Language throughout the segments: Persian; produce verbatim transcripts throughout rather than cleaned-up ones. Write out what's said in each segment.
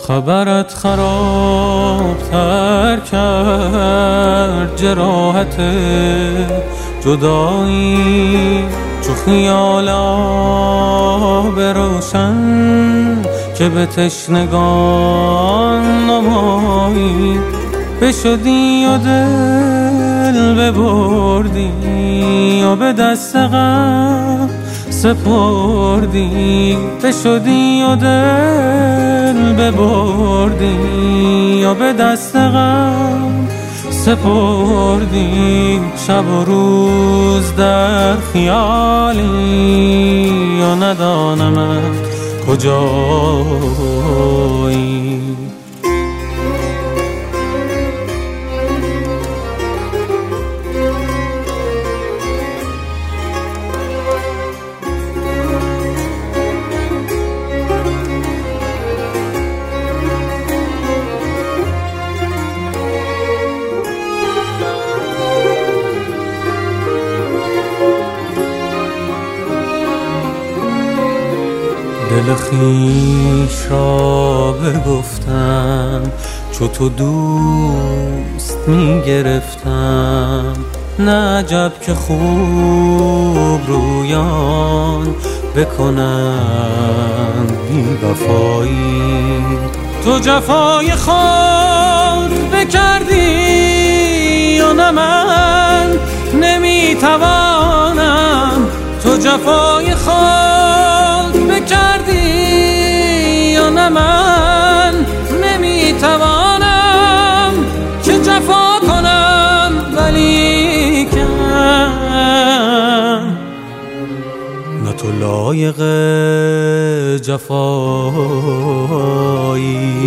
خبرت خراب تر کرد جراحت جدایی، چو خیالا به روشن که به تشنگان نمایی. بشدی و دل ببردی و به دست غم سپردی. بشدی و دل ببردی و به دست غم سپردی. شب و روز در خیالی و ندانمت کجایی. دل خویش را بگفتم چو تو دوست می گرفتم. نه عجب که خوب رویان بکنند بی وفایی. تو جفای خود بکردی و نه من نمی توانم. تو جفای خود بکردی و نه من نمی توانم که جفا کنم. ولی کن نه تو لایق جفایی.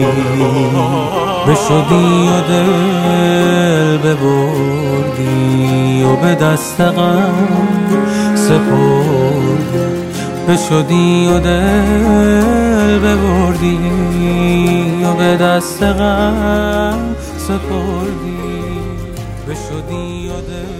بشدی و دل ببردی و به دست غم سپردی. بشدی و دل ببردی و به دست غم سپردی. بشدی و دل